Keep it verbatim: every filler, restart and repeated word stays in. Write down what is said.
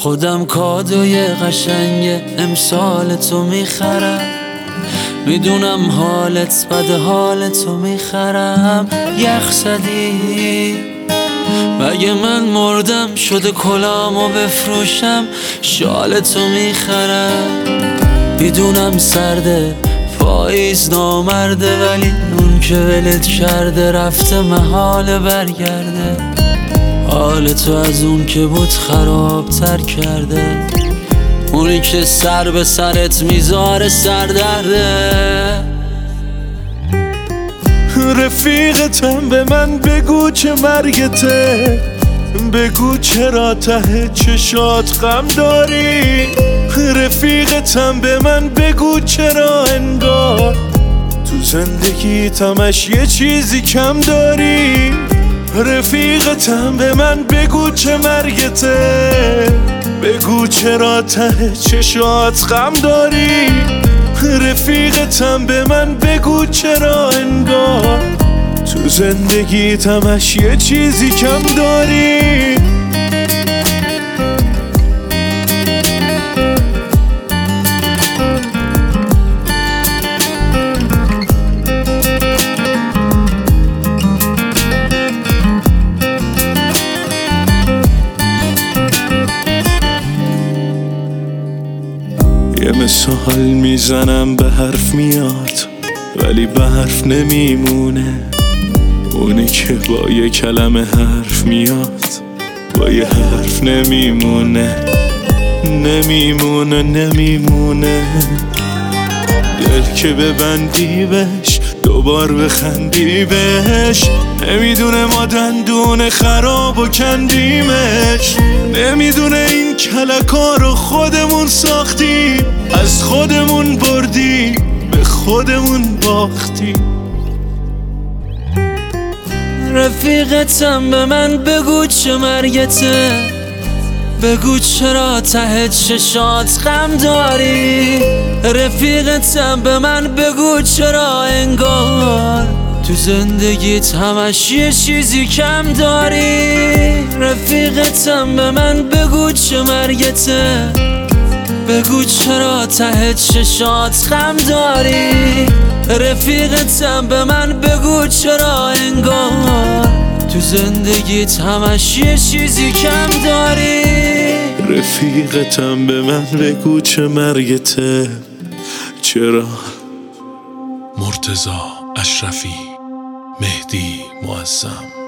خودم کادوی قشنگ امسال تو میخرم. میدونم حالت بد، حال تو میخرم. یخ زدی مگه من مردم شده کلامو بفروشم، شال تو میخرم. میدونم سرده پاییز نامرده، ولی اون که ولت کرده رفته محال برگرده. حال تو از اون که بود خراب تر کرده، اونی که سر به سرت میذاره سردرده. رفیقتم به من بگو چه مرگته، بگو چرا ته چشات غم داری. رفیقتم به من بگو چرا انگار تو زندگیتمش یه چیزی کم داری. رفیقتم به من بگو چه مرگته، بگو چرا ته چشات غم داری. رفیقتم به من بگو چرا انگار تو زندگیتمش یه چیزی کم داری. یه مثال میزنم به حرف میاد ولی به حرف نمیمونه. اونی که با یه کلمه حرف میاد با یه حرف نمیمونه. نمیمونه نمیمونه. دل که ببندی بهش دوبار بخندی بهش، نمیدونه ما دندون خراب و کندیمش. نمیدونه این کلکا رو خودمون ساختیم، از خودمون بردیم به خودمون باختیم. رفیقتم به من بگو چه مرگته، بگو چرا ته چشات غم داری. رفیقتم به من بگو چرا انگار تو زندگیت همش یه چیزی کم داری. رفیقتم به من بگو چه مرگته، بگو چرا ته چشات غم داری. رفیقتم به من بگو چرا انگار تو زندگیت همش یه چیزی کم داری. رفیقتم به من بگو چه مرگته، چرا. مرتضی اشرفی، مهدی معظم.